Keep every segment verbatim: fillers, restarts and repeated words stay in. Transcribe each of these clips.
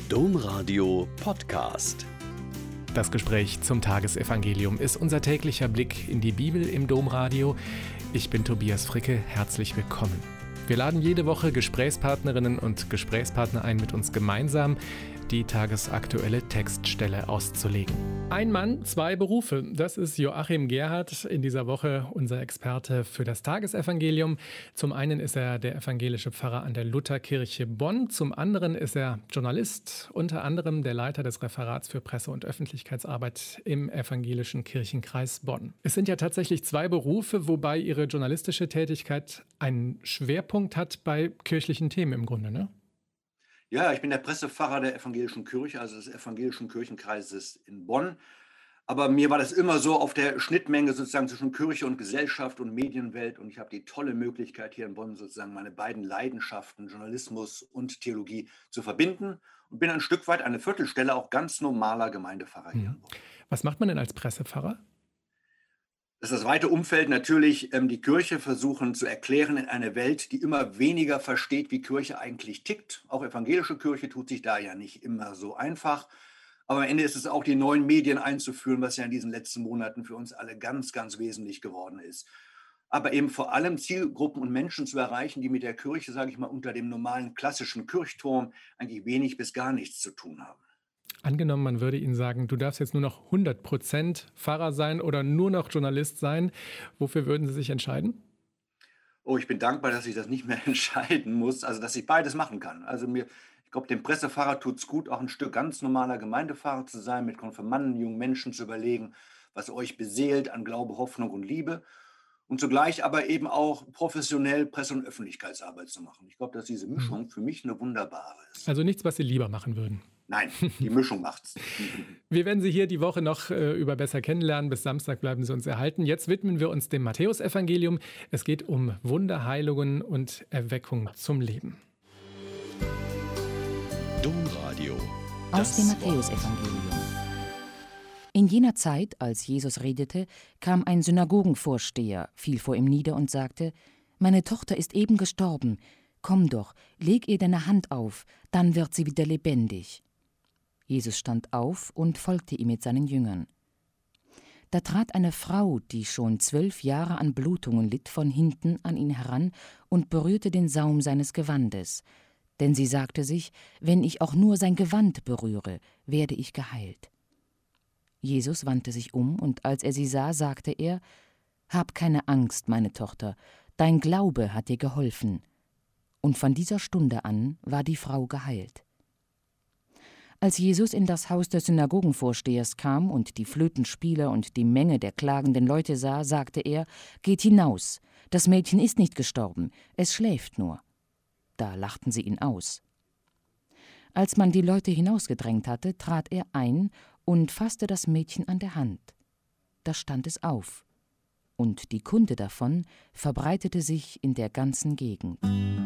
Domradio Podcast. Das Gespräch zum Tagesevangelium ist unser täglicher Blick in die Bibel im Domradio. Ich bin Tobias Fricke, herzlich willkommen. Wir laden jede Woche Gesprächspartnerinnen und Gesprächspartner ein, mit uns gemeinsam die tagesaktuelle Textstelle auszulegen. Ein Mann, zwei Berufe. Das ist Joachim Gerhardt, in dieser Woche unser Experte für das Tagesevangelium. Zum einen ist er der evangelische Pfarrer an der Lutherkirche Bonn. Zum anderen ist er Journalist, unter anderem der Leiter des Referats für Presse- und Öffentlichkeitsarbeit im evangelischen Kirchenkreis Bonn. Es sind ja tatsächlich zwei Berufe, wobei Ihre journalistische Tätigkeit einen Schwerpunkt hat bei kirchlichen Themen im Grunde, ne? Ja, ich bin der Pressepfarrer der evangelischen Kirche, also des evangelischen Kirchenkreises in Bonn. Aber mir war das immer so auf der Schnittmenge sozusagen zwischen Kirche und Gesellschaft und Medienwelt. Und ich habe die tolle Möglichkeit hier in Bonn sozusagen meine beiden Leidenschaften, Journalismus und Theologie, zu verbinden. Und bin ein Stück weit eine Viertelstelle auch ganz normaler Gemeindepfarrer hier in Bonn. Was macht man denn als Pressepfarrer? Das ist das weite Umfeld natürlich, ähm, die Kirche versuchen zu erklären in einer Welt, die immer weniger versteht, wie Kirche eigentlich tickt. Auch evangelische Kirche tut sich da ja nicht immer so einfach. Aber am Ende ist es auch, die neuen Medien einzuführen, was ja in diesen letzten Monaten für uns alle ganz, ganz wesentlich geworden ist. Aber eben vor allem Zielgruppen und Menschen zu erreichen, die mit der Kirche, sage ich mal, unter dem normalen klassischen Kirchturm eigentlich wenig bis gar nichts zu tun haben. Angenommen, man würde Ihnen sagen, du darfst jetzt nur noch hundert Prozent Pfarrer sein oder nur noch Journalist sein. Wofür würden Sie sich entscheiden? Oh, ich bin dankbar, dass ich das nicht mehr entscheiden muss, also dass ich beides machen kann. Also mir, ich glaube, dem Pressefahrer tut es gut, auch ein Stück ganz normaler Gemeindefahrer zu sein, mit Konfirmanden, jungen Menschen zu überlegen, was euch beseelt an Glaube, Hoffnung und Liebe. Und zugleich aber eben auch professionell Presse- und Öffentlichkeitsarbeit zu machen. Ich glaube, dass diese Mischung für mich eine wunderbare ist. Also nichts, was Sie lieber machen würden. Nein, die Mischung macht's. Wir werden Sie hier die Woche noch äh, über besser kennenlernen. Bis Samstag bleiben Sie uns erhalten. Jetzt widmen wir uns dem Matthäusevangelium. Es geht um Wunder, Heilungen und Erweckung zum Leben. Domradio. Aus dem Matthäusevangelium. In jener Zeit, als Jesus redete, kam ein Synagogenvorsteher, fiel vor ihm nieder und sagte: Meine Tochter ist eben gestorben. Komm doch, leg ihr deine Hand auf, dann wird sie wieder lebendig. Jesus stand auf und folgte ihm mit seinen Jüngern. Da trat eine Frau, die schon zwölf Jahre an Blutungen litt, von hinten an ihn heran und berührte den Saum seines Gewandes. Denn sie sagte sich: Wenn ich auch nur sein Gewand berühre, werde ich geheilt. Jesus wandte sich um, und als er sie sah, sagte er: Hab keine Angst, meine Tochter, dein Glaube hat dir geholfen. Und von dieser Stunde an war die Frau geheilt. Als Jesus in das Haus des Synagogenvorstehers kam und die Flötenspieler und die Menge der klagenden Leute sah, sagte er: Geht hinaus, das Mädchen ist nicht gestorben, es schläft nur. Da lachten sie ihn aus. Als man die Leute hinausgedrängt hatte, trat er ein und fasste das Mädchen an der Hand. Da stand es auf, und die Kunde davon verbreitete sich in der ganzen Gegend.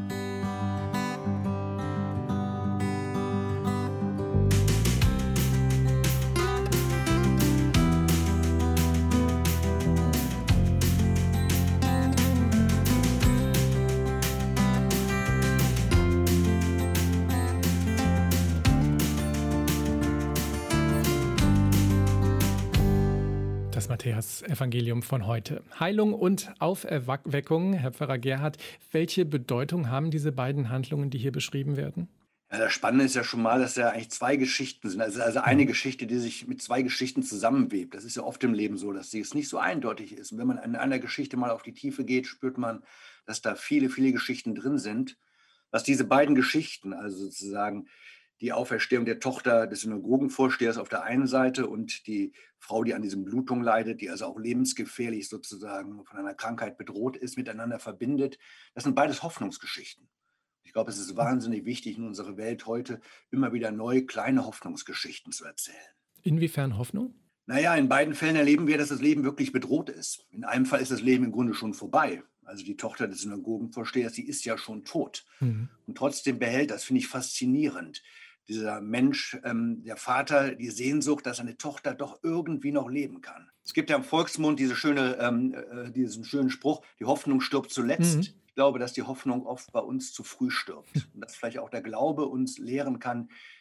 Das Matthäusevangelium von heute. Heilung und Auferweckung, Herr Pfarrer Gerhardt. Welche Bedeutung haben diese beiden Handlungen, die hier beschrieben werden? Ja, das Spannende ist ja schon mal, dass ja eigentlich zwei Geschichten sind. Also, also eine Geschichte, die sich mit zwei Geschichten zusammenwebt. Das ist ja oft im Leben so, dass es nicht so eindeutig ist. Und wenn man in einer Geschichte mal auf die Tiefe geht, spürt man, dass da viele, viele Geschichten drin sind. Dass diese beiden Geschichten, also sozusagen die Auferstehung der Tochter des Synagogenvorstehers auf der einen Seite und die Frau, die an diesen Blutungen leidet, die also auch lebensgefährlich sozusagen von einer Krankheit bedroht ist, miteinander verbindet. Das sind beides Hoffnungsgeschichten. Ich glaube, es ist wahnsinnig wichtig in unserer Welt heute, immer wieder neue kleine Hoffnungsgeschichten zu erzählen. Inwiefern Hoffnung? Naja, in beiden Fällen erleben wir, dass das Leben wirklich bedroht ist. In einem Fall ist das Leben im Grunde schon vorbei. Also die Tochter des Synagogenvorstehers, die ist ja schon tot. Mhm. Und trotzdem behält, das finde ich faszinierend, dieser Mensch, ähm, der Vater, die Sehnsucht, dass seine Tochter doch irgendwie noch leben kann. Es gibt ja im Volksmund diese schöne, ähm, äh, diesen schönen Spruch: Die Hoffnung stirbt zuletzt. Mhm. Ich glaube, dass die Hoffnung oft bei uns zu früh stirbt und dass vielleicht auch der Glaube uns lehren kann,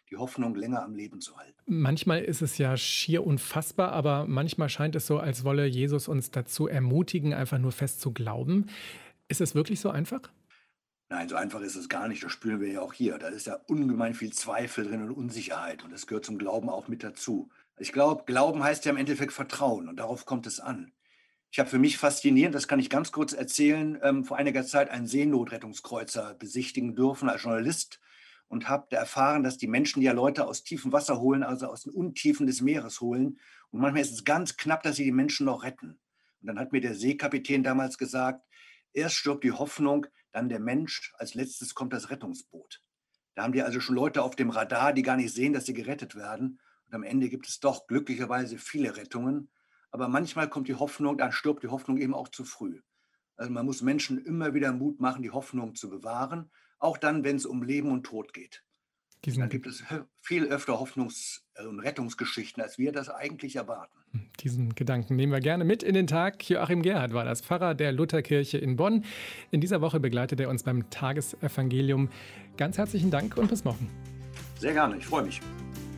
die Hoffnung länger am Leben zu halten. Manchmal ist es ja schier unfassbar, aber manchmal scheint es so, als wolle Jesus uns dazu ermutigen, einfach nur fest zu glauben. Ist es wirklich so einfach? Nein, so einfach ist es gar nicht. Das spüren wir ja auch hier. Da ist ja ungemein viel Zweifel drin und Unsicherheit. Und das gehört zum Glauben auch mit dazu. Ich glaube, Glauben heißt ja im Endeffekt Vertrauen. Und darauf kommt es an. Ich habe für mich faszinierend, das kann ich ganz kurz erzählen, ähm, vor einiger Zeit einen Seenotrettungskreuzer besichtigen dürfen als Journalist und habe da erfahren, dass die Menschen ja Leute aus tiefem Wasser holen, also aus den Untiefen des Meeres holen. Und manchmal ist es ganz knapp, dass sie die Menschen noch retten. Und dann hat mir der Seekapitän damals gesagt, erst stirbt die Hoffnung, dann der Mensch, als letztes kommt das Rettungsboot. Da haben die also schon Leute auf dem Radar, die gar nicht sehen, dass sie gerettet werden. Und am Ende gibt es doch glücklicherweise viele Rettungen. Aber manchmal kommt die Hoffnung, dann stirbt die Hoffnung eben auch zu früh. Also man muss Menschen immer wieder Mut machen, die Hoffnung zu bewahren, auch dann, wenn es um Leben und Tod geht. Diesen, dann gibt es viel öfter Hoffnungs- und Rettungsgeschichten, als wir das eigentlich erwarten. Diesen Gedanken nehmen wir gerne mit in den Tag. Joachim Gerhardt war das, Pfarrer der Lutherkirche in Bonn. In dieser Woche begleitet er uns beim Tagesevangelium. Ganz herzlichen Dank und bis morgen. Sehr gerne, ich freue mich.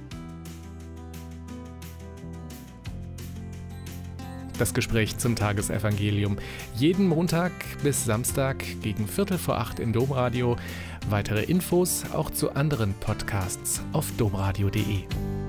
Das Gespräch zum Tagesevangelium. Jeden Montag bis Samstag gegen Viertel vor acht im Domradio. Weitere Infos auch zu anderen Podcasts auf domradio punkt de.